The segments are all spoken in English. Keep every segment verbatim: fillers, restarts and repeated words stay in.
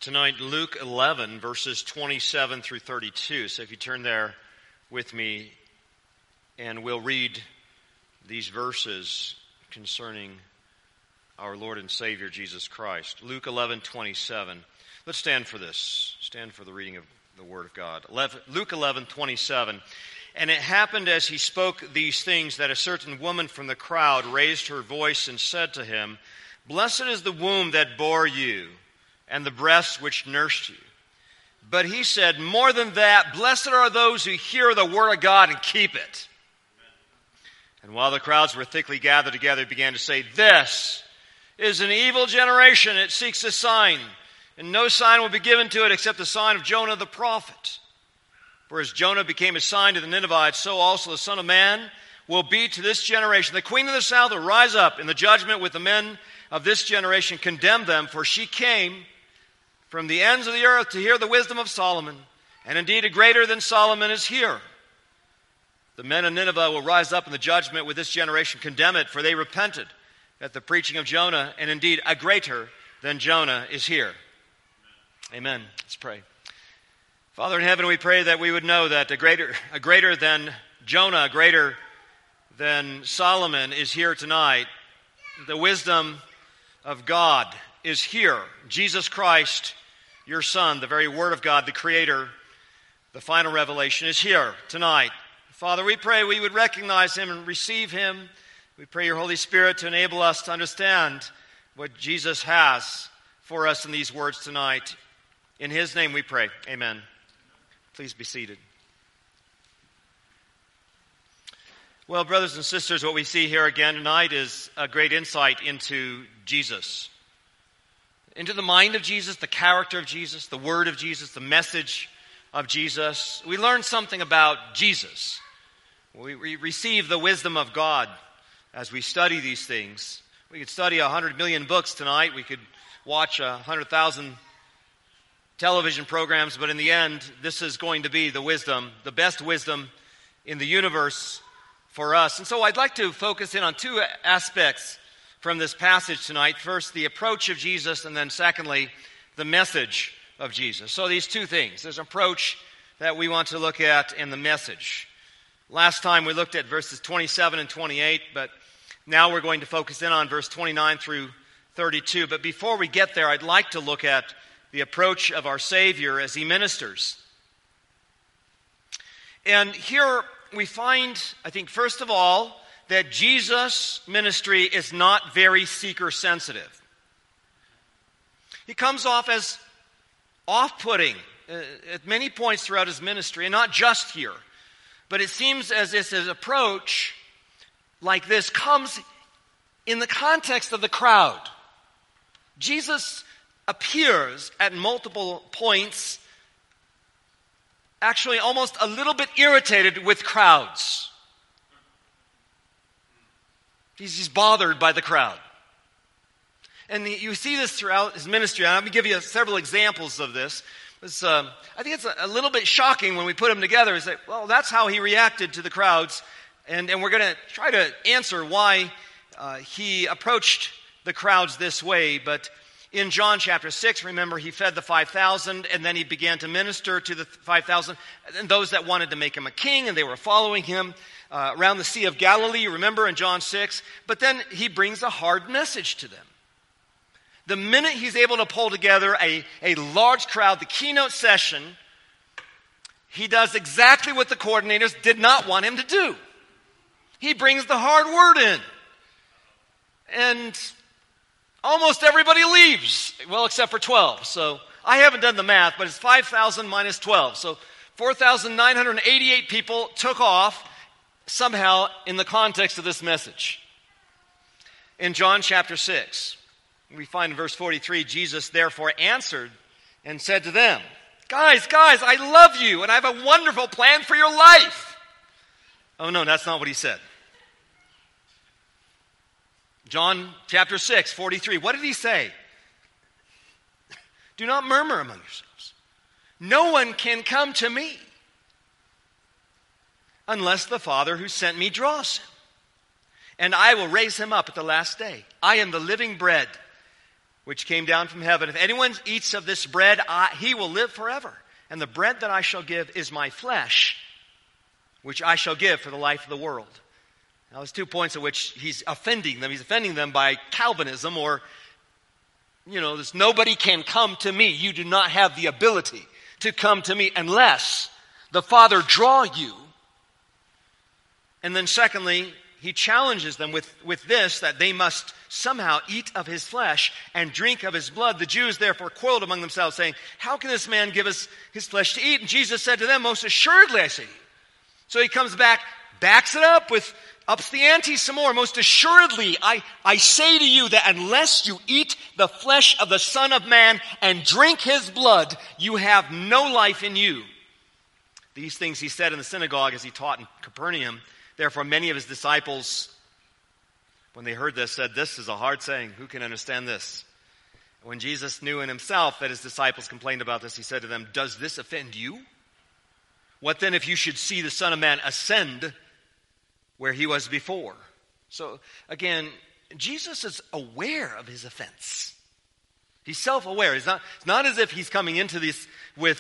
tonight Luke eleven, verses twenty-seven through thirty-two. So if you turn there with me, and we'll read these verses concerning our Lord and Savior Jesus Christ. Luke eleven, twenty-seven. Let's stand for this. Stand for the reading of the Word of God. Luke eleven, twenty-seven. And it happened as he spoke these things that a certain woman from the crowd raised her voice and said to him, "Blessed is the womb that bore you, and the breasts which nursed you." But he said, "More than that, blessed are those who hear the word of God and keep it." And while the crowds were thickly gathered together, he began to say, "This is an evil generation. It seeks a sign, and no sign will be given to it except the sign of Jonah the prophet. For as Jonah became a sign to the Ninevites, so also the Son of Man will be to this generation. The queen of the south will rise up in the judgment with the men of this generation, condemn them, for she came from the ends of the earth to hear the wisdom of Solomon, and indeed a greater than Solomon is here. The men of Nineveh will rise up in the judgment with this generation, condemn it, for they repented at the preaching of Jonah, and indeed a greater than Jonah is here." Amen. Let's pray. Father in heaven, we pray that we would know that a greater, a greater than Jonah, a greater than Solomon is here tonight. The wisdom of God is here. Jesus Christ, your Son, the very Word of God, the Creator, the final revelation, is here tonight. Father, we pray we would recognize Him and receive Him. We pray your Holy Spirit to enable us to understand what Jesus has for us in these words tonight. In His name we pray. Amen. Please be seated. Well, brothers and sisters, what we see here again tonight is a great insight into Jesus. Into the mind of Jesus, the character of Jesus, the word of Jesus, the message of Jesus. We learn something about Jesus. We receive the wisdom of God as we study these things. We could study a hundred million books tonight. We could watch a hundred thousand television programs, but in the end, this is going to be the wisdom, the best wisdom in the universe for us. And so I'd like to focus in on two aspects from this passage tonight. First, the approach of Jesus, and then secondly, the message of Jesus. So these two things. There's an approach that we want to look at and the message. Last time we looked at verses twenty-seven and twenty-eight, but now we're going to focus in on verse twenty-nine through thirty-two. But before we get there, I'd like to look at the approach of our Savior as He ministers. And here we find, I think, first of all, that Jesus' ministry is not very seeker-sensitive. He comes off as off-putting uh, at many points throughout His ministry, and not just here. But it seems as if His approach like this comes in the context of the crowd. Jesus appears at multiple points actually almost a little bit irritated with crowds. He's, he's bothered by the crowd. And you see this throughout His ministry. And I'm going to give you several examples of this. It's, uh, I think it's a, a little bit shocking when we put them together and say, well, that's how He reacted to the crowds. And, and we're going to try to answer why uh, He approached the crowds this way. But in John chapter six, remember, He fed the five thousand, and then He began to minister to the five thousand, and those that wanted to make Him a king, and they were following Him uh, around the Sea of Galilee, remember, in John six. But then He brings a hard message to them. The minute He's able to pull together a, a large crowd, the keynote session, He does exactly what the coordinators did not want Him to do. He brings the hard word in. And almost everybody leaves, well, except for twelve. So I haven't done the math, but it's five thousand minus twelve. So four thousand nine hundred eighty-eight people took off somehow in the context of this message. In John chapter six, we find in verse forty-three, Jesus therefore answered and said to them, Guys, guys, I love you, and I have a wonderful plan for your life. Oh no, that's not what He said. John chapter six, forty-three. What did He say? Do not murmur among yourselves. No one can come to me unless the Father who sent me draws him. And I will raise him up at the last day. I am the living bread which came down from heaven. If anyone eats of this bread, I, he will live forever. And the bread that I shall give is my flesh, which I shall give for the life of the world. Now, there's two points at which he's offending them. He's offending them by Calvinism, or, you know, there's nobody can come to me. You do not have the ability to come to me unless the Father draw you. And then secondly, he challenges them with, with this, that they must somehow eat of his flesh and drink of his blood. The Jews therefore quarreled among themselves, saying, how can this man give us his flesh to eat? And Jesus said to them, most assuredly I say to you. So he comes back, backs it up with, ups the ante some more. Most assuredly, I, I say to you that unless you eat the flesh of the Son of Man and drink his blood, you have no life in you. These things he said in the synagogue as he taught in Capernaum. Therefore, many of his disciples, when they heard this, said, this is a hard saying. Who can understand this? When Jesus knew in himself that his disciples complained about this, he said to them, does this offend you? What then if you should see the Son of Man ascend where he was before? So, again, Jesus is aware of his offense. He's self-aware. It's not, it's not as if he's coming into this with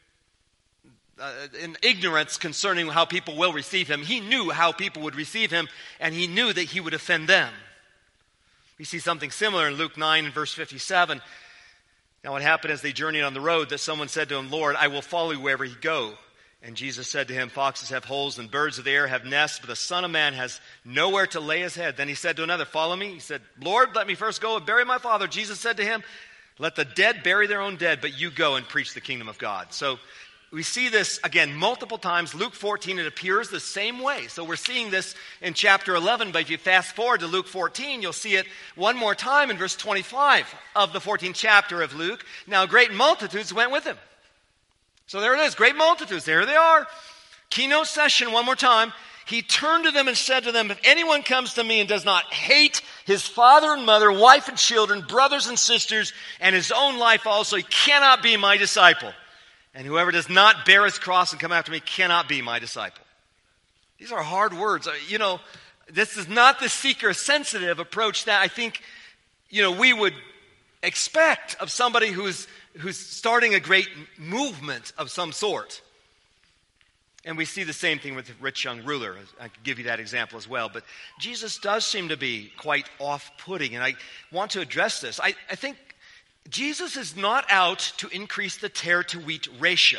Uh, in ignorance concerning how people will receive him. He knew how people would receive him, and he knew that he would offend them. We see something similar in Luke nine and verse fifty-seven. Now it happened as they journeyed on the road that someone said to him, Lord, I will follow you wherever you go. And Jesus said to him, foxes have holes and birds of the air have nests, but the Son of Man has nowhere to lay his head. Then he said to another, follow me. He said, Lord, let me first go and bury my father. Jesus said to him, let the dead bury their own dead, but you go and preach the kingdom of God. So we see this, again, multiple times. Luke fourteen, it appears the same way. So we're seeing this in chapter eleven, but if you fast forward to Luke fourteen, you'll see it one more time in verse twenty-five of the fourteenth chapter of Luke. Now, great multitudes went with him. So there it is, great multitudes. There they are. Keynote session one more time. He turned to them and said to them, if anyone comes to me and does not hate his father and mother, wife and children, brothers and sisters, and his own life also, he cannot be my disciple. And whoever does not bear his cross and come after me cannot be my disciple. These are hard words. You know, this is not the seeker-sensitive approach that I think, you know, we would expect of somebody who's who's starting a great movement of some sort. And we see the same thing with the rich young ruler. I could give you that example as well. But Jesus does seem to be quite off-putting, and I want to address this. I, I think Jesus is not out to increase the tare to wheat ratio.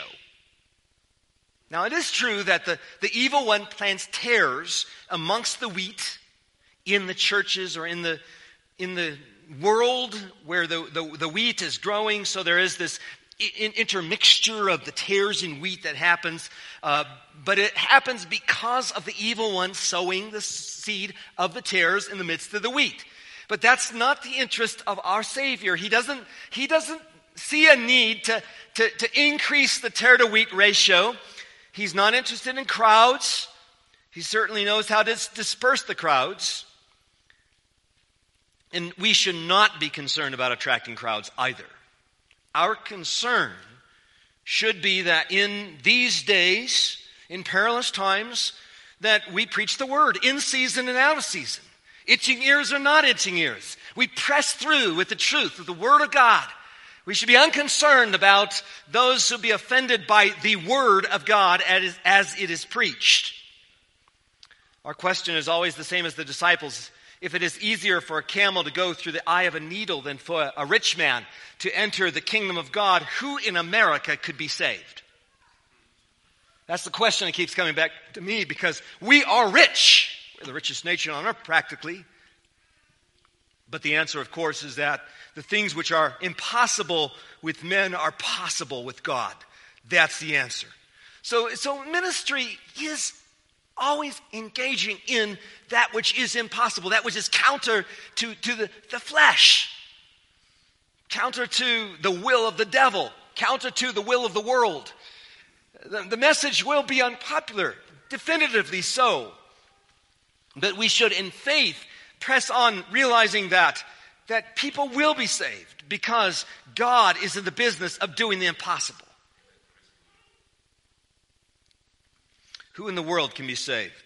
Now, it is true that the, the evil one plants tares amongst the wheat in the churches or in the, in the world where the, the, the wheat is growing. So there is this in, intermixture of the tares in wheat that happens. Uh, but it happens because of the evil one sowing the seed of the tares in the midst of the wheat. But that's not the interest of our Savior. He doesn't, he doesn't see a need to, to, to increase the tare to wheat ratio. He's not interested in crowds. He certainly knows how to disperse the crowds. And we should not be concerned about attracting crowds either. Our concern should be that in these days, in perilous times, that we preach the word in season and out of season. Itching ears or not itching ears. We press through with the truth of the Word of God. We should be unconcerned about those who be offended by the Word of God as, as it is preached. Our question is always the same as the disciples. If it is easier for a camel to go through the eye of a needle than for a rich man to enter the kingdom of God, who in America could be saved? That's the question that keeps coming back to me, because we are rich. We're the richest nation on earth, practically. But the answer, of course, is that the things which are impossible with men are possible with God. That's the answer. So, so ministry is always engaging in that which is impossible, that which is counter to, to the, the flesh, counter to the will of the devil, counter to the will of the world. The, the message will be unpopular, definitively so. But we should, in faith, press on realizing that, that people will be saved because God is in the business of doing the impossible. Who in the world can be saved?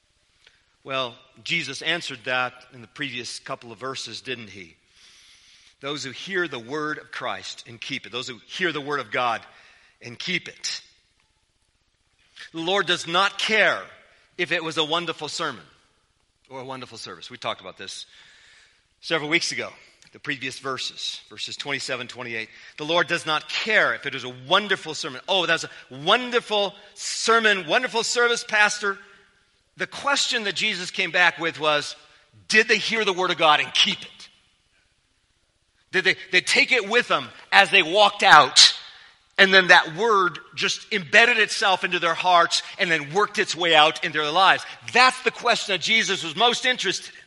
Well, Jesus answered that in the previous couple of verses, didn't he? Those who hear the word of Christ and keep it. Those who hear the word of God and keep it. The Lord does not care if it was a wonderful sermon or a wonderful service. We talked about this several weeks ago. The previous verses, verses twenty-seven, twenty-eight. The Lord does not care if it is a wonderful sermon. Oh, that's a wonderful sermon, wonderful service, pastor. The question that Jesus came back with was, did they hear the word of God and keep it? Did they, they take it with them as they walked out, and then that word just embedded itself into their hearts and then worked its way out into their lives? That's the question that Jesus was most interested in.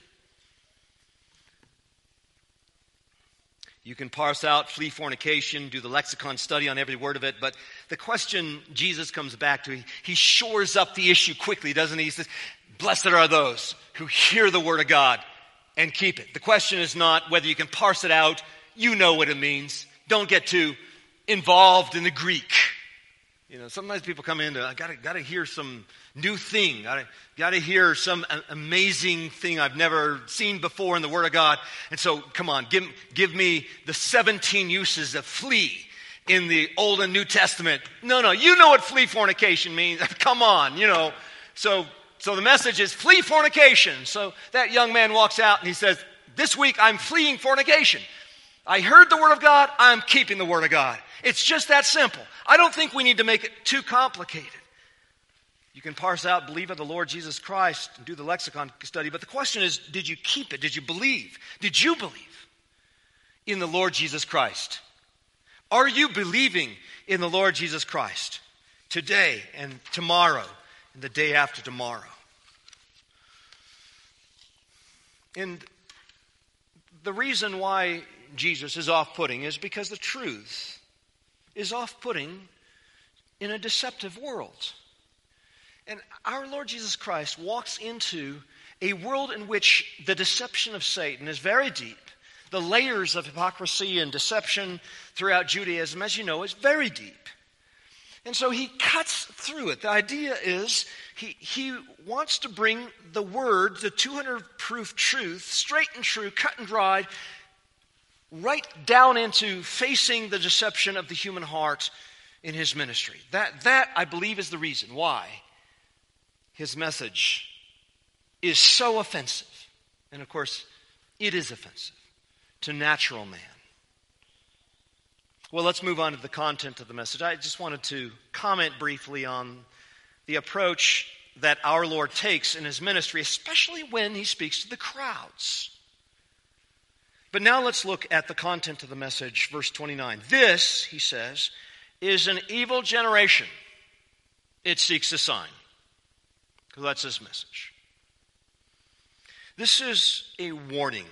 You can parse out, flee fornication, do the lexicon study on every word of it, but the question Jesus comes back to, he, he shores up the issue quickly, doesn't he? He says, blessed are those who hear the word of God and keep it. The question is not whether you can parse it out. You know what it means. Don't get too involved in the Greek. You know, sometimes people come in to, I gotta, gotta hear some new thing. Gotta, gotta hear some amazing thing I've never seen before in the Word of God. And so, come on, give, give me the seventeen uses of flee in the Old and New Testament. No, no, you know what flee fornication means. Come on, you know. So, so the message is flee fornication. So that young man walks out and he says, this week I'm fleeing fornication. I heard the Word of God, I'm keeping the Word of God. It's just that simple. I don't think we need to make it too complicated. You can parse out, believe in the Lord Jesus Christ, and do the lexicon study, but the question is, did you keep it? Did you believe? Did you believe in the Lord Jesus Christ? Are you believing in the Lord Jesus Christ today and tomorrow and the day after tomorrow? And the reason why Jesus is off-putting is because the truth is off-putting in a deceptive world. And our Lord Jesus Christ walks into a world in which the deception of Satan is very deep. The layers of hypocrisy and deception throughout Judaism, as you know, is very deep. And so he cuts through it. The idea is he, he wants to bring the word, the two hundred proof truth, straight and true, cut and dried, right down into facing the deception of the human heart in his ministry. That, that, I believe, is the reason why his message is so offensive. And of course, it is offensive to natural man. Well, let's move on to the content of the message. I just wanted to comment briefly on the approach that our Lord takes in his ministry, especially when he speaks to the crowds. But now let's look at the content of the message, verse twenty-nine. This, he says, is an evil generation. It seeks a sign. Because that's his message. This is a warning.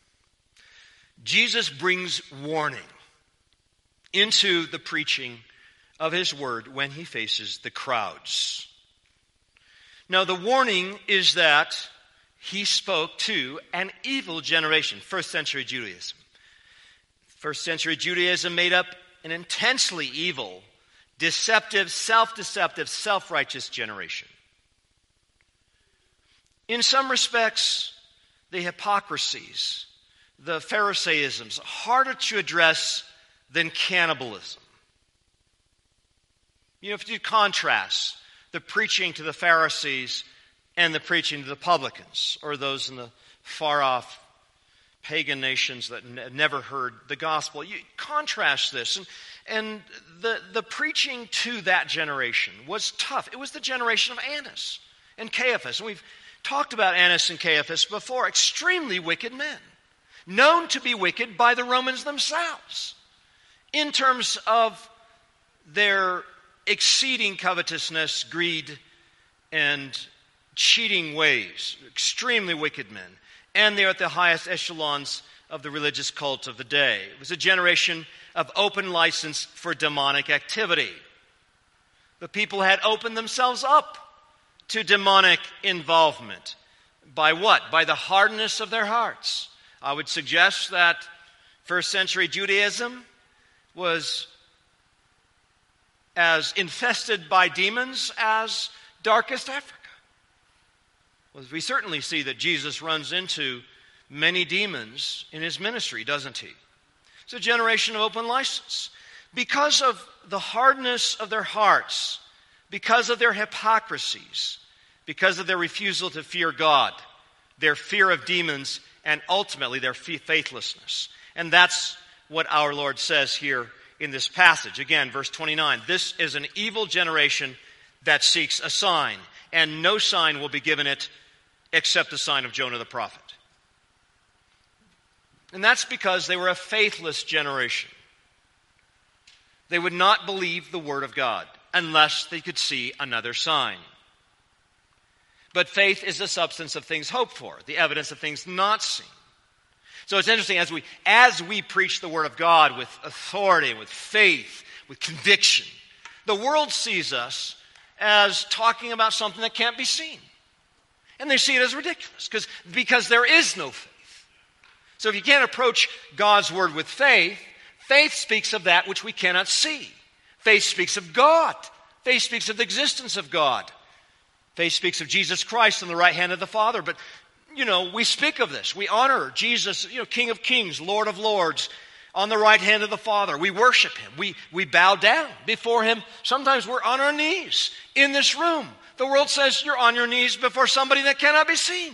Jesus brings warning into the preaching of his word when he faces the crowds. Now, the warning is that he spoke to an evil generation, first century Judaism. First century Judaism made up an intensely evil, deceptive, self-deceptive, self-righteous generation. In some respects, the hypocrisies, the Pharisaisms, harder to address than cannibalism. You know, if you contrast the preaching to the Pharisees and the preaching to the publicans, or those in the far-off pagan nations that n- never heard the gospel, you contrast this. And, and the, the preaching to that generation was tough. It was the generation of Annas and Caiaphas. And we've talked about Annas and Caiaphas before. Extremely wicked men, known to be wicked by the Romans themselves in terms of their exceeding covetousness, greed, and cheating ways. Extremely wicked men. And they're at the highest echelons of the religious cult of the day. It was a generation of open license for demonic activity. The people had opened themselves up to demonic involvement. By what? By the hardness of their hearts. I would suggest that first century Judaism was as infested by demons as darkest Africa. Well, we certainly see that Jesus runs into many demons in his ministry, doesn't he? It's a generation of open license. Because of the hardness of their hearts, because of their hypocrisies, because of their refusal to fear God, their fear of demons, and ultimately their faithlessness. And that's what our Lord says here in this passage. Again, verse twenty-nine, this is an evil generation that seeks a sign, and no sign will be given it except the sign of Jonah the prophet. And that's because they were a faithless generation. They would not believe the word of God unless they could see another sign. But faith is the substance of things hoped for, the evidence of things not seen. So it's interesting, as we as we preach the word of God with authority, with faith, with conviction, the world sees us as talking about something that can't be seen. And they see it as ridiculous because because there is no faith. So if you can't approach God's word with faith, faith speaks of that which we cannot see. Faith speaks of God. Faith speaks of the existence of God. Faith speaks of Jesus Christ on the right hand of the Father. But, you know, we speak of this. We honor Jesus, you know, King of Kings, Lord of Lords, on the right hand of the Father. We worship Him. We, we bow down before Him. Sometimes we're on our knees in this room. The world says you're on your knees before somebody that cannot be seen.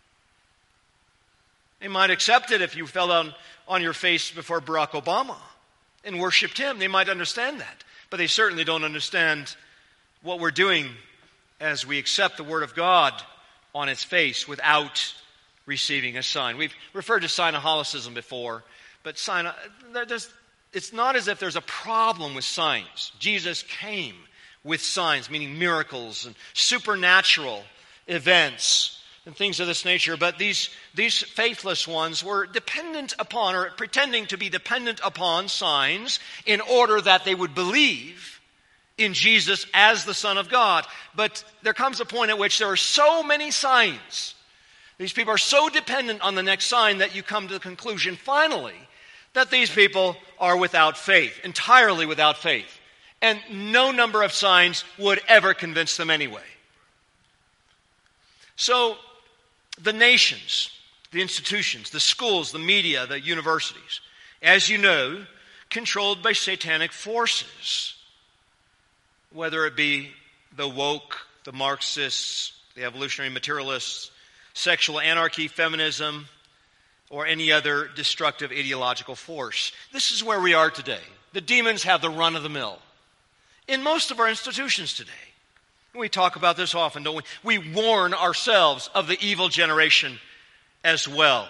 They might accept it if you fell on, on your face before Barack Obama and worshiped him. They might understand that. But they certainly don't understand what we're doing as we accept the Word of God on its face without receiving a sign. We've referred to Sinaholicism before, but sign, it's not as if there's a problem with signs. Jesus came with signs, meaning miracles and supernatural events and things of this nature. But these, these faithless ones were dependent upon, or pretending to be dependent upon signs in order that they would believe in Jesus as the Son of God. But there comes a point at which there are so many signs. These people are so dependent on the next sign that you come to the conclusion, finally, that these people are without faith, entirely without faith. And no number of signs would ever convince them anyway. So, the nations, the institutions, the schools, the media, the universities, as you know, controlled by satanic forces. Whether it be the woke, the Marxists, the evolutionary materialists, sexual anarchy, feminism, or any other destructive ideological force. This is where we are today. The demons have the run of the mill in most of our institutions today. We talk about this often, don't we? We warn ourselves of the evil generation as well.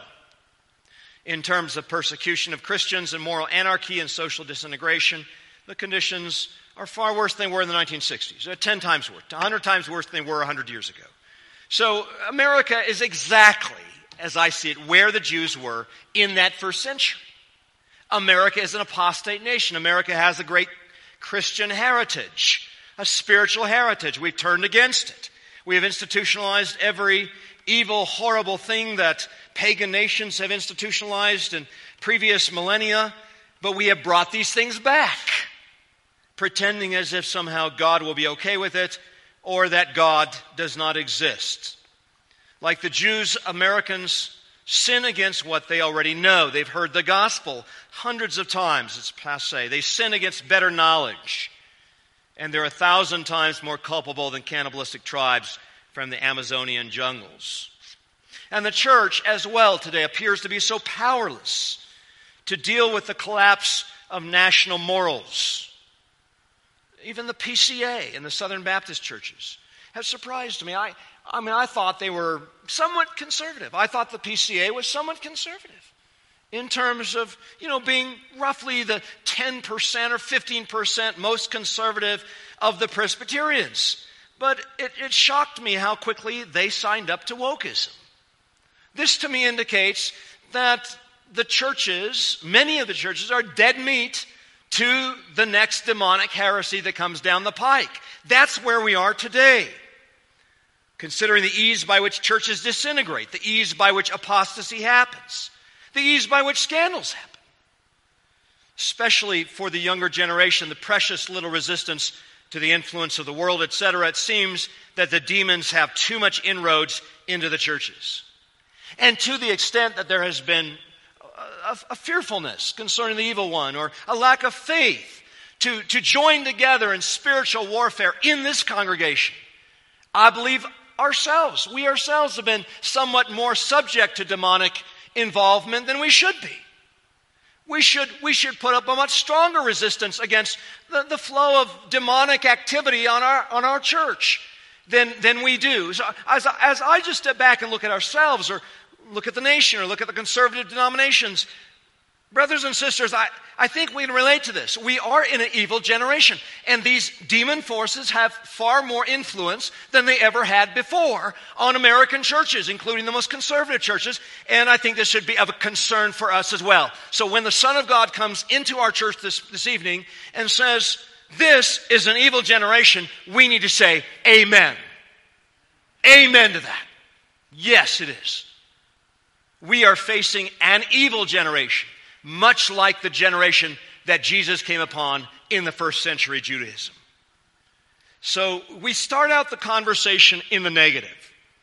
In terms of persecution of Christians and moral anarchy and social disintegration, the conditions are far worse than they were in the nineteen sixties. They're ten times worse, one hundred times worse than they were one hundred years ago. So America is exactly, as I see it, where the Jews were in that first century. America is an apostate nation. America has a great Christian heritage, a spiritual heritage. We've turned against it. We have institutionalized every evil, horrible thing that pagan nations have institutionalized in previous millennia, but we have brought these things back, pretending as if somehow God will be okay with it or that God does not exist. Like the Jews, Americans sin against what they already know. They've heard the gospel hundreds of times. It's passé. They sin against better knowledge. And they're a thousand times more culpable than cannibalistic tribes from the Amazonian jungles. And the church as well today appears to be so powerless to deal with the collapse of national morals. Even the P C A and the Southern Baptist churches have surprised me. I, I mean, I thought they were somewhat conservative. I thought the P C A was somewhat conservative in terms of, you know, being roughly the ten percent or fifteen percent most conservative of the Presbyterians. But it, it shocked me how quickly they signed up to wokeism. This to me indicates that the churches, many of the churches, are dead meat to the next demonic heresy that comes down the pike. That's where we are today. Considering the ease by which churches disintegrate, the ease by which apostasy happens, the ease by which scandals happen. Especially for the younger generation, the precious little resistance to the influence of the world, et cetera, it seems that the demons have too much inroads into the churches. And to the extent that there has been a, a fearfulness concerning the evil one or a lack of faith to, to join together in spiritual warfare in this congregation. I believe ourselves, we ourselves have been somewhat more subject to demonic involvement than we should be. We should, we should put up a much stronger resistance against the, the flow of demonic activity on our, on our church than, than we do. So as, as I just step back and look at ourselves or look at the nation or look at the conservative denominations, brothers and sisters, I, I think we can relate to this. We are in an evil generation, and these demon forces have far more influence than they ever had before on American churches, including the most conservative churches, and I think this should be of a concern for us as well. So when the Son of God comes into our church this, this evening and says, this is an evil generation, we need to say, amen. Amen to that. Yes, it is. We are facing an evil generation, much like the generation that Jesus came upon in the first century Judaism. So we start out the conversation in the negative.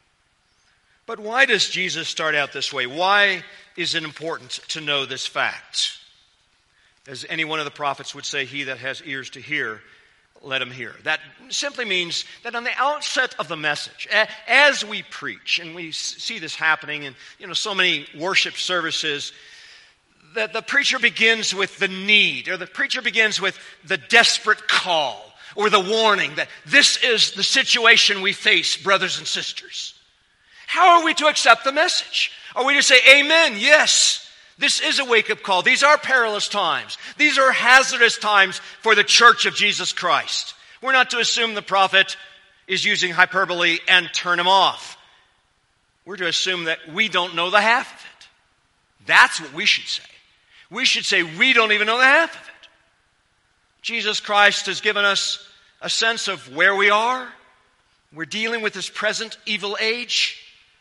But why does Jesus start out this way? Why is it important to know this fact? As any one of the prophets would say, he that has ears to hear, let him hear. That simply means that on the outset of the message, as we preach, and we see this happening in you know so many worship services, that the preacher begins with the need, or the preacher begins with the desperate call, or the warning that this is the situation we face, brothers and sisters. How are we to accept the message? Are we to say, amen, yes, this is a wake-up call. These are perilous times. These are hazardous times for the church of Jesus Christ. We're not to assume the prophet is using hyperbole and turn him off. We're to assume that we don't know the half of it. That's what we should say. We should say we don't even know the half of it. Jesus Christ has given us a sense of where we are. We're dealing with this present evil age.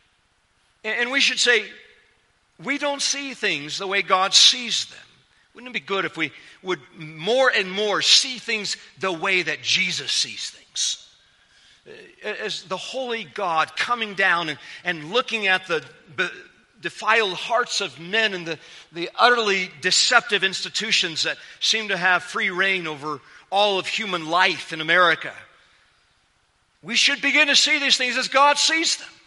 And we should say, we don't see things the way God sees them. Wouldn't it be good if we would more and more see things the way that Jesus sees things? As the holy God coming down and, and looking at the be, defiled hearts of men and the, the utterly deceptive institutions that seem to have free reign over all of human life in America. We should begin to see these things as God sees them.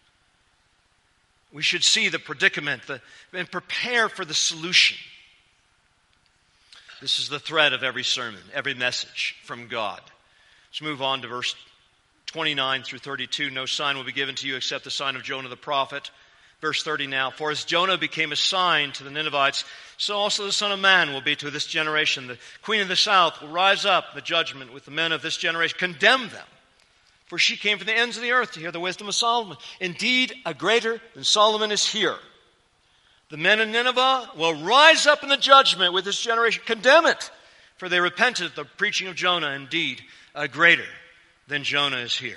We should see the predicament the, and prepare for the solution. This is the thread of every sermon, every message from God. Let's move on to verse twenty-nine through thirty-two. No sign will be given to you except the sign of Jonah the prophet. Verse thirty now. For as Jonah became a sign to the Ninevites, so also the Son of Man will be to this generation. The Queen of the South will rise up in the judgment with the men of this generation, condemn them. For she came from the ends of the earth to hear the wisdom of Solomon. Indeed, a greater than Solomon is here. The men of Nineveh will rise up in the judgment with this generation, condemn it. For they repented at the preaching of Jonah. Indeed, a greater than Jonah is here.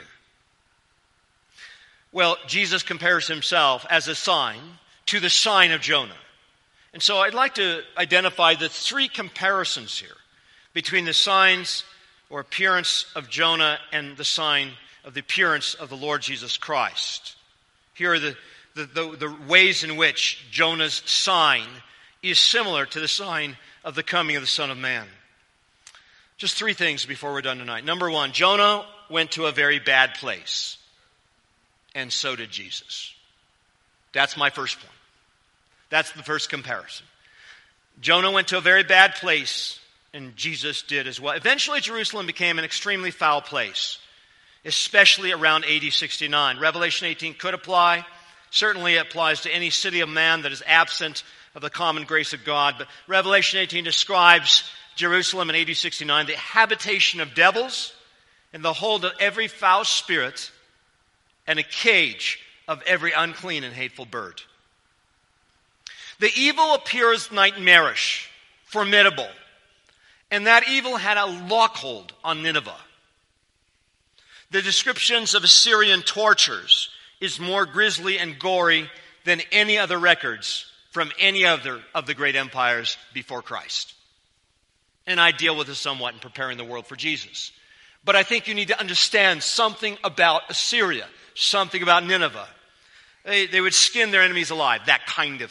Well, Jesus compares himself as a sign to the sign of Jonah. And so I'd like to identify the three comparisons here between the signs or appearance of Jonah and the sign of the appearance of the Lord Jesus Christ. Here are the, the, the, the ways in which Jonah's sign is similar to the sign of the coming of the Son of Man. Just three things before we're done tonight. Number one, Jonah went to a very bad place, and so did Jesus. That's my first point. That's the first comparison. Jonah went to a very bad place, and Jesus did as well. Eventually, Jerusalem became an extremely foul place, especially around A D sixty-nine. Revelation eighteen could apply. Certainly it applies to any city of man that is absent of the common grace of God. But Revelation eighteen describes Jerusalem in A D sixty-nine, the habitation of devils and the hold of every foul spirit and a cage of every unclean and hateful bird. The evil appears nightmarish, formidable. And that evil had a lockhold on Nineveh. The descriptions of Assyrian tortures is more grisly and gory than any other records from any other of the great empires before Christ. And I deal with this somewhat in preparing the world for Jesus. But I think you need to understand something about Assyria, something about Nineveh. They, they would skin their enemies alive, that kind of thing.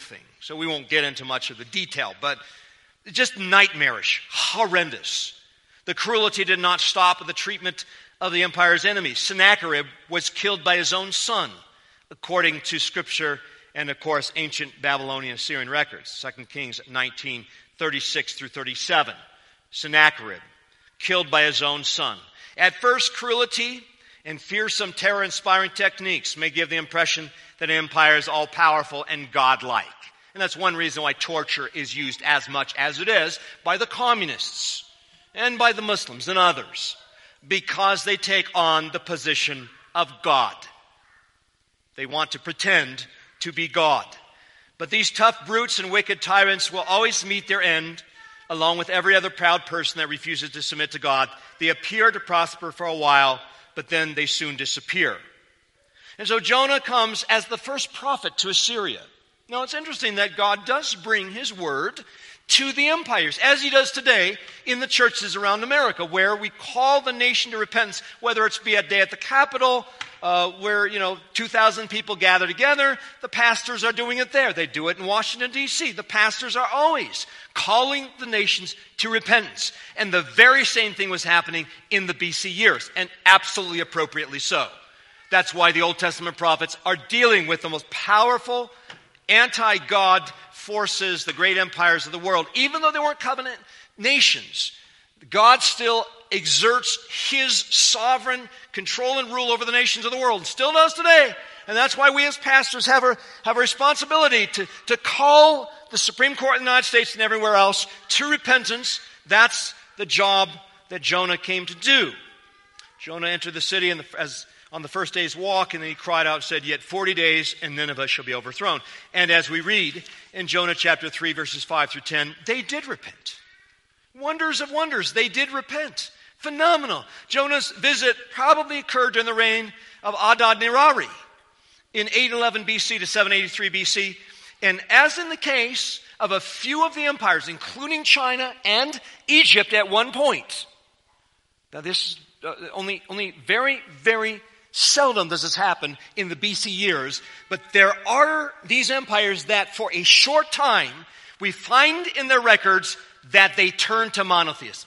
so we won't get into much of the detail, but just nightmarish, horrendous. The cruelty did not stop with the treatment of the empire's enemies. Sennacherib was killed by his own son, according to Scripture and, of course, ancient Babylonian Assyrian records. Second Kings nineteen, thirty-six through thirty-seven. Sennacherib, killed by his own son. At first, cruelty and fearsome terror-inspiring techniques may give the impression that an empire is all-powerful and godlike. And that's one reason why torture is used as much as it is by the communists and by the Muslims and others, because they take on the position of God. They want to pretend to be God. But these tough brutes and wicked tyrants will always meet their end, along with every other proud person that refuses to submit to God. They appear to prosper for a while, but then they soon disappear. And so Jonah comes as the first prophet to Assyria. Now, it's interesting that God does bring his word to the empires, as he does today in the churches around America, where we call the nation to repentance, whether it's be a day at the Capitol, uh, where, you know, two thousand people gather together. The pastors are doing it there. They do it in Washington, D C The pastors are always calling the nations to repentance. And the very same thing was happening in the B C years, and absolutely appropriately so. That's why the Old Testament prophets are dealing with the most powerful anti-God forces, the great empires of the world. Even though they weren't covenant nations, God still exerts his sovereign control and rule over the nations of the world, and still does today. And that's why we as pastors have a, have a responsibility to, to call the Supreme Court of the United States and everywhere else to repentance. That's the job that Jonah came to do. Jonah entered the city in the, as on the first day's walk, and then he cried out and said, "Yet forty days, and Nineveh shall be overthrown." And as we read in Jonah chapter three, verses five through ten, they did repent. Wonders of wonders, they did repent. Phenomenal. Jonah's visit probably occurred during the reign of Adad-nirari in eight eleven B C to seven eighty-three B C. And as in the case of a few of the empires, including China and Egypt at one point, now this is uh, only, only very, very seldom does this happen in the B C years, but there are these empires that for a short time we find in their records that they turn to monotheism.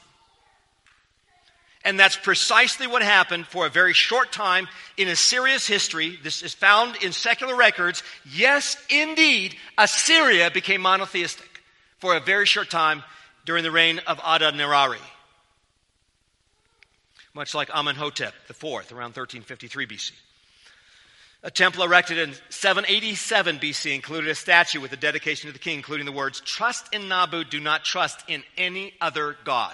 And that's precisely what happened for a very short time in Assyria's history. This is found in secular records. Yes, indeed, Assyria became monotheistic for a very short time during the reign of Adad-nirari. Much like Amenhotep the fourth, around thirteen fifty-three B C. A temple erected in seven eighty-seven B C included a statue with a dedication to the king, including the words, "Trust in Nabu, do not trust in any other god."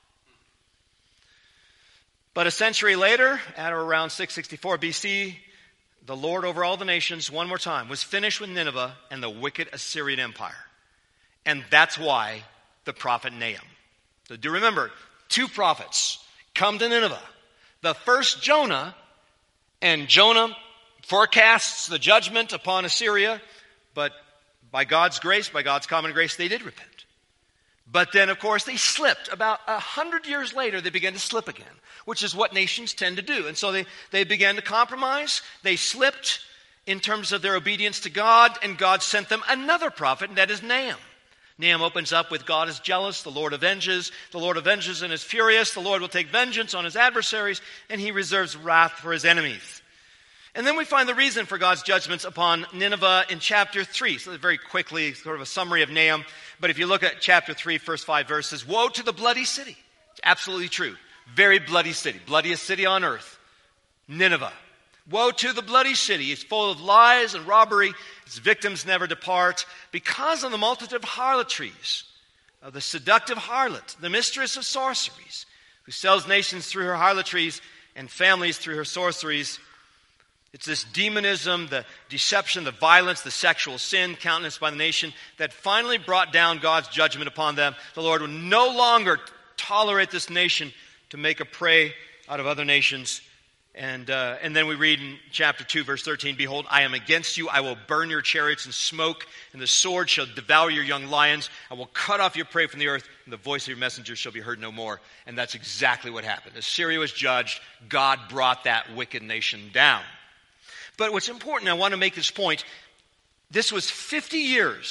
But a century later, at or around six sixty-four B C, the Lord over all the nations, one more time, was finished with Nineveh and the wicked Assyrian Empire. And that's why the prophet Nahum. So do remember, two prophets come to Nineveh. The first, Jonah, and Jonah forecasts the judgment upon Assyria, but by God's grace, by God's common grace, they did repent. But then, of course, they slipped. About a hundred years later, they began to slip again, which is what nations tend to do. And so they, they began to compromise. They slipped in terms of their obedience to God, and God sent them another prophet, and that is Nahum. Nahum opens up with, "God is jealous, the Lord avenges, the Lord avenges and is furious, the Lord will take vengeance on his adversaries, and he reserves wrath for his enemies." And then we find the reason for God's judgments upon Nineveh in chapter three. So very quickly, sort of a summary of Nahum. But if you look at chapter three, first five verses, "Woe to the bloody city." It's absolutely true. Very bloody city. Bloodiest city on earth. Nineveh. "Woe to the bloody city. It's full of lies and robbery. Its victims never depart. Because of the multitude of harlotries, of the seductive harlot, the mistress of sorceries, who sells nations through her harlotries and families through her sorceries." It's this demonism, the deception, the violence, the sexual sin countenanced by the nation that finally brought down God's judgment upon them. The Lord will no longer tolerate this nation to make a prey out of other nations. And uh, and then we read in chapter two, verse thirteen, "Behold, I am against you. I will burn your chariots in smoke, and the sword shall devour your young lions. I will cut off your prey from the earth, and the voice of your messengers shall be heard no more." And that's exactly what happened. Assyria was judged. God brought that wicked nation down. But what's important, I want to make this point, this was fifty years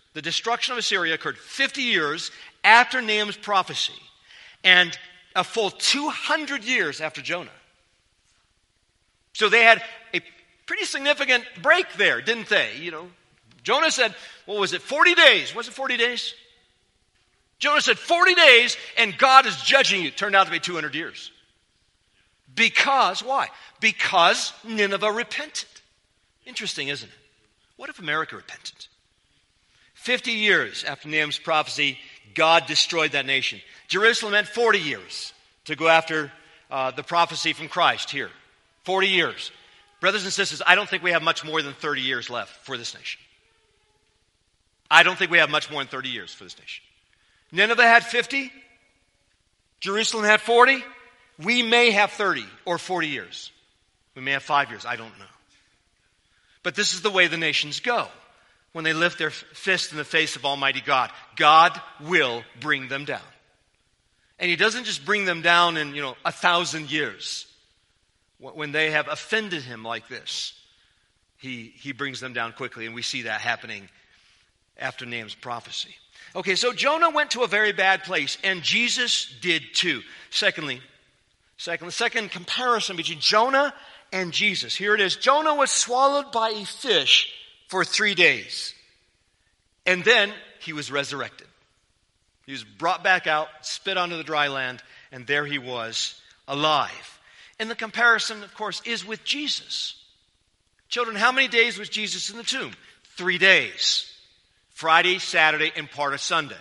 The destruction of Assyria occurred fifty years after Nahum's prophecy and a full two hundred years after Jonah. So they had a pretty significant break there, didn't they? You know, Jonah said, what was it, forty days? Was it forty days? Jonah said forty days and God is judging you. It turned out to be two hundred years. Because, why? Because Nineveh repented. Interesting, isn't it? What if America repented? fifty years after Nahum's prophecy, God destroyed that nation. Jerusalem had forty years to go after uh, the prophecy from Christ here. forty years. Brothers and sisters, I don't think we have much more than thirty years left for this nation. I don't think we have much more than thirty years for this nation. Nineveh had fifty. Jerusalem had forty. We may have thirty or forty years. We may have five years. I don't know. But this is the way the nations go. When they lift their fist in the face of Almighty God, God will bring them down. And He doesn't just bring them down in, you know, a thousand years. When they have offended Him like this, He, he brings them down quickly. And we see that happening after Nahum's prophecy. Okay, so Jonah went to a very bad place, and Jesus did too. Secondly, second, the second comparison between Jonah and Jesus. Here it is. Jonah was swallowed by a fish for three days. And then he was resurrected. He was brought back out, spit onto the dry land, and there he was, alive. And the comparison, of course, is with Jesus. Children, how many days was Jesus in the tomb? Three days. Friday, Saturday, and part of Sunday.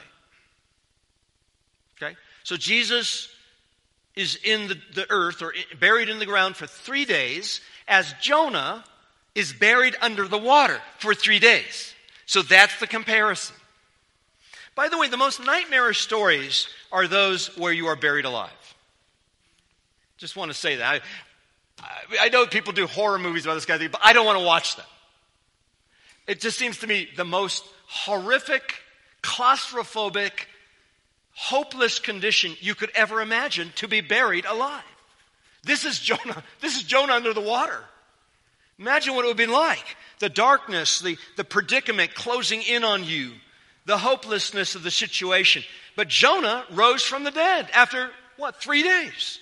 Okay? So Jesus is in the, the earth, or buried in the ground for three days, as Jonah is buried under the water for three days. So that's the comparison. By the way, the most nightmarish stories are those where you are buried alive. Just want to say that. I, I know people do horror movies about this kind of thing, but I don't want to watch them. It just seems to me the most horrific, claustrophobic, hopeless condition you could ever imagine, to be buried alive. This is Jonah. This is Jonah under the water. Imagine what it would be like. The darkness, the, the predicament closing in on you, the hopelessness of the situation. But Jonah rose from the dead after, what, three days?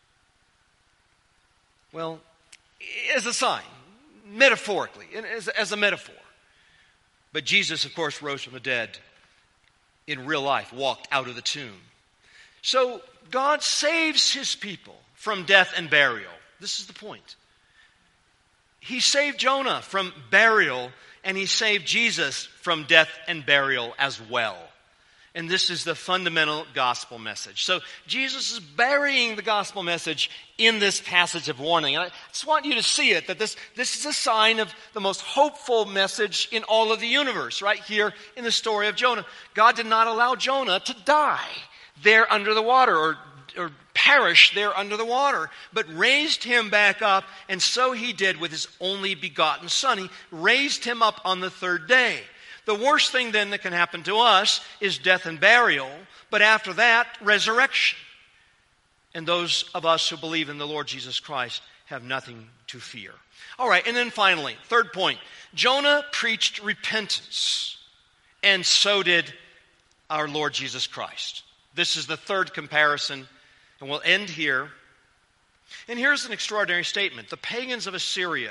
Well, as a sign, metaphorically, as, as a metaphor. But Jesus, of course, rose from the dead in real life, walked out of the tomb. So God saves His people from death and burial. This is the point. He saved Jonah from burial, and He saved Jesus from death and burial as well. And this is the fundamental gospel message. So Jesus is burying the gospel message in this passage of warning. And I just want you to see it, that this, this is a sign of the most hopeful message in all of the universe, right here in the story of Jonah. God did not allow Jonah to die there under the water, or, or perish there under the water, but raised him back up, and so He did with His only begotten Son. He raised him up on the third day. The worst thing then that can happen to us is death and burial, but after that, resurrection. And those of us who believe in the Lord Jesus Christ have nothing to fear. All right, and then finally, third point, Jonah preached repentance, and so did our Lord Jesus Christ. This is the third comparison, and we'll end here. And here's an extraordinary statement. The pagans of Assyria,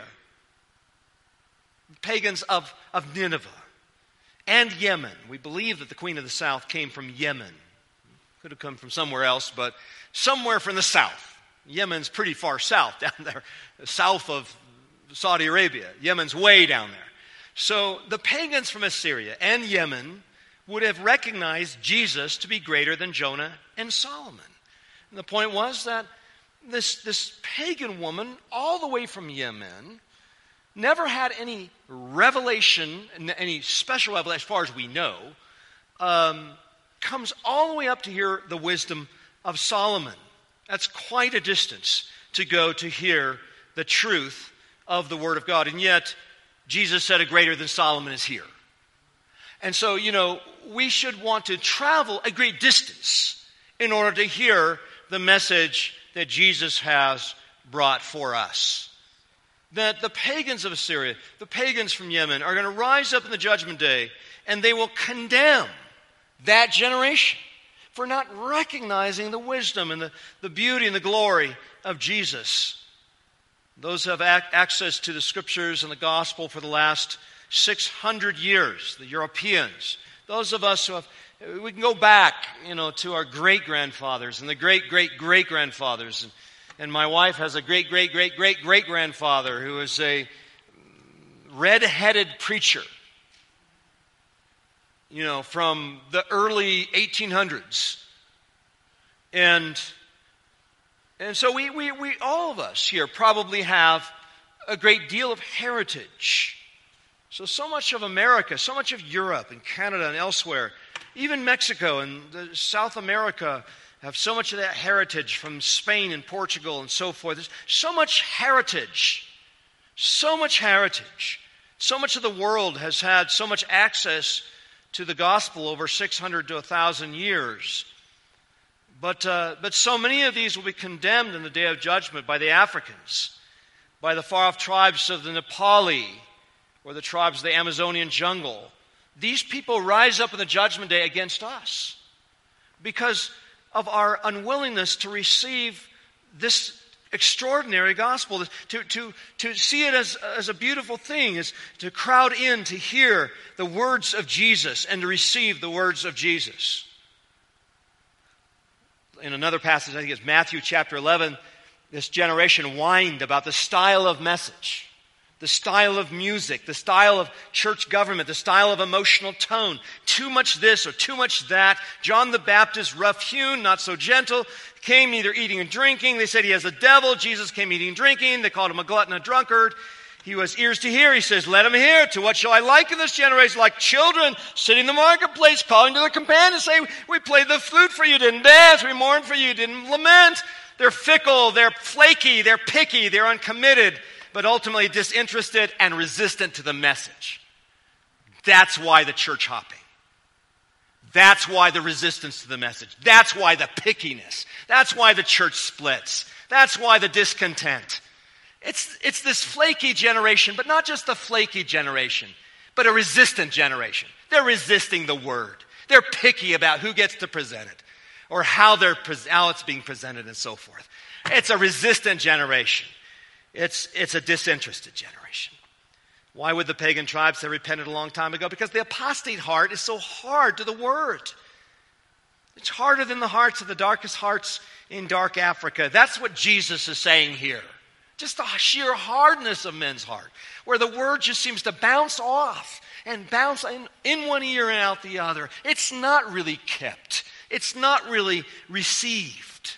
pagans of, of Nineveh, and Yemen. We believe that the Queen of the South came from Yemen. Could have come from somewhere else, but somewhere from the south. Yemen's pretty far south, down there, south of Saudi Arabia. Yemen's way down there. So the pagans from Assyria and Yemen would have recognized Jesus to be greater than Jonah and Solomon. And the point was that this, this pagan woman, all the way from Yemen, never had any revelation, any special revelation, as far as we know, um, comes all the way up to hear the wisdom of Solomon. That's quite a distance to go to hear the truth of the Word of God. And yet, Jesus said a greater than Solomon is here. And so, you know, we should want to travel a great distance in order to hear the message that Jesus has brought for us. That the pagans of Assyria, the pagans from Yemen, are going to rise up in the judgment day and they will condemn that generation for not recognizing the wisdom and the, the beauty and the glory of Jesus. Those who have ac- access to the Scriptures and the Gospel for the last six hundred years, the Europeans, those of us who have, we can go back, you know, to our great-grandfathers and the great-great-great-grandfathers. And, and my wife has a great-great-great-great-great-grandfather who is a red-headed preacher, you know, from the early eighteen hundreds. And and so we, we, we all of us here probably have a great deal of heritage. So, so much of America, so much of Europe and Canada and elsewhere, even Mexico and the South America have so much of that heritage from Spain and Portugal and so forth. There's so much heritage, so much heritage. So much of the world has had so much access to the gospel over six hundred to one thousand years. But, uh, but so many of these will be condemned in the day of judgment by the Africans, by the far-off tribes of the Nepali, or the tribes of the Amazonian jungle. These people rise up in the judgment day against us because of our unwillingness to receive this extraordinary gospel, to, to, to see it as, as a beautiful thing, is to crowd in to hear the words of Jesus and to receive the words of Jesus. In another passage, I think it's Matthew chapter eleven, this generation whined about the style of message, the style of music, the style of church government, the style of emotional tone. Too much this or too much that. John the Baptist, rough-hewn, not so gentle, came neither eating and drinking. They said he has a devil. Jesus came eating and drinking. They called him a glutton, a drunkard. He was ears to hear. He says, let him hear. To what shall I liken this generation? Like children sitting in the marketplace, calling to their companions, saying, we played the flute for you, didn't dance. We mourned for you, didn't lament. They're fickle. They're flaky. They're picky. They're uncommitted, but ultimately disinterested and resistant to the message. That's why the church hopping. That's why the resistance to the message. That's why the pickiness. That's why the church splits. That's why the discontent. It's, it's this flaky generation, but not just the flaky generation, but a resistant generation. They're resisting the word. They're picky about who gets to present it or how, they're, how it's being presented and so forth. It's a resistant generation. It's, it's a disinterested generation. Why would the pagan tribes have repented a long time ago? Because the apostate heart is so hard to the word. It's harder than the hearts of the darkest hearts in dark Africa. That's what Jesus is saying here. Just the sheer hardness of men's heart, where the word just seems to bounce off and bounce in, in one ear and out the other. It's not really kept. It's not really received.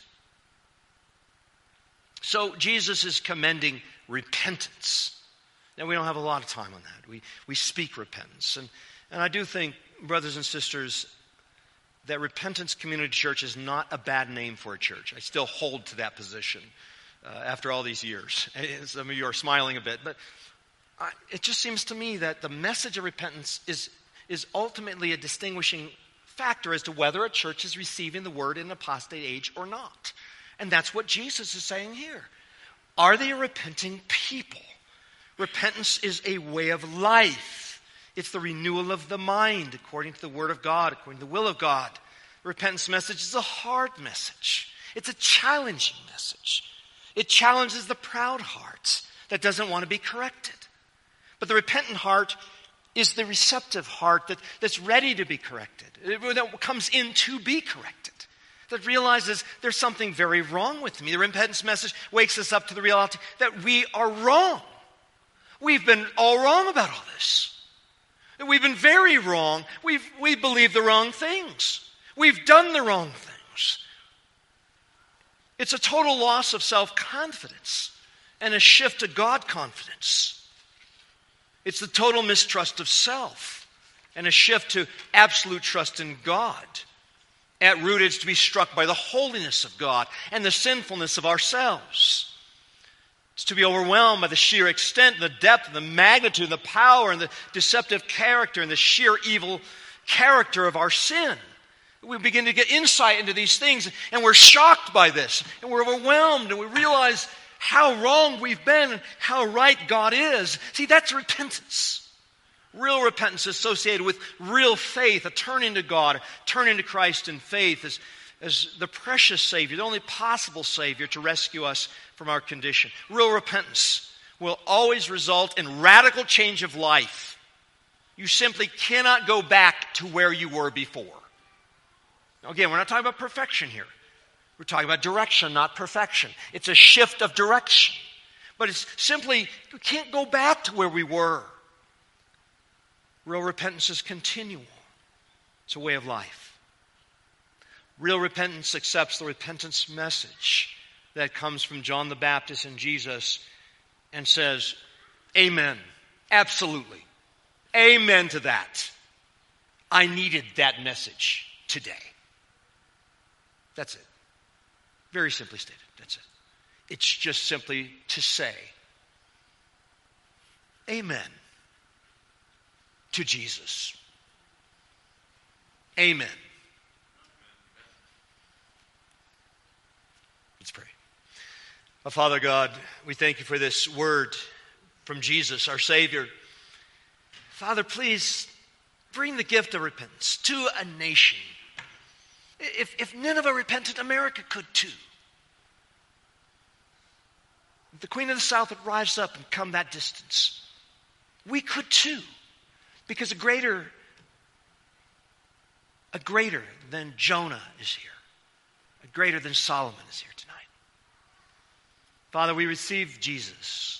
So Jesus is commending repentance. Now, we don't have a lot of time on that. We, we speak repentance. And, and I do think, brothers and sisters, that Repentance Community Church is not a bad name for a church. I still hold to that position uh, after all these years. Some of you are smiling a bit, but I, it just seems to me that the message of repentance is, is ultimately a distinguishing factor as to whether a church is receiving the word in an apostate age or not. And that's what Jesus is saying here. Are they a repenting people? Repentance is a way of life. It's the renewal of the mind according to the word of God, according to the will of God. The repentance message is a hard message. It's a challenging message. It challenges the proud heart that doesn't want to be corrected. But the repentant heart is the receptive heart that, that's ready to be corrected, that comes in to be corrected, that realizes there's something very wrong with me. The repentance message wakes us up to the reality that we are wrong. We've been all wrong about all this. We've been very wrong. We've we believe the wrong things. We've done the wrong things. It's a total loss of self-confidence and a shift to God confidence. It's the total mistrust of self and a shift to absolute trust in God. At root, it's to be struck by the holiness of God and the sinfulness of ourselves. It's to be overwhelmed by the sheer extent, the depth, the magnitude, the power, and the deceptive character and the sheer evil character of our sin. We begin to get insight into these things, and we're shocked by this, and we're overwhelmed, and we realize how wrong we've been and how right God is. See, that's repentance. Real repentance associated with real faith, a turning to God, turning to Christ in faith as, as the precious Savior, the only possible Savior to rescue us from our condition. Real repentance will always result in radical change of life. You simply cannot go back to where you were before. Now, again, we're not talking about perfection here. We're talking about direction, not perfection. It's a shift of direction. But it's simply, you can't go back to where we were. Real repentance is continual. It's a way of life. Real repentance accepts the repentance message that comes from John the Baptist and Jesus and says, amen, absolutely. Amen to that. I needed that message today. That's it. Very simply stated. That's it. It's just simply to say, amen to Jesus. Amen. Let's pray. Oh, Father God, we thank you for this word from Jesus, our Savior. Father, please bring the gift of repentance to a nation. If, if Nineveh repented, America could too. If the Queen of the South would rise up and come that distance, we could too. Because a greater, a greater than Jonah is here. A greater than Solomon is here tonight. Father, we receive Jesus.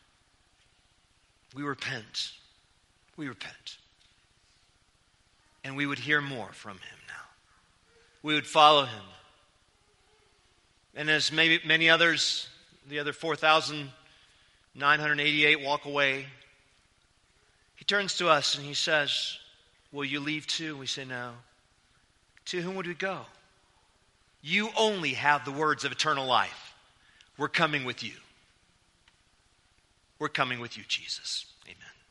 We repent. We repent. And we would hear more from him now. We would follow him. And as maybe many others, the other four thousand nine hundred eighty-eight walk away, he turns to us and he says, will you leave too? We say, no. To whom would we go? You only have the words of eternal life. We're coming with you. We're coming with you, Jesus. Amen.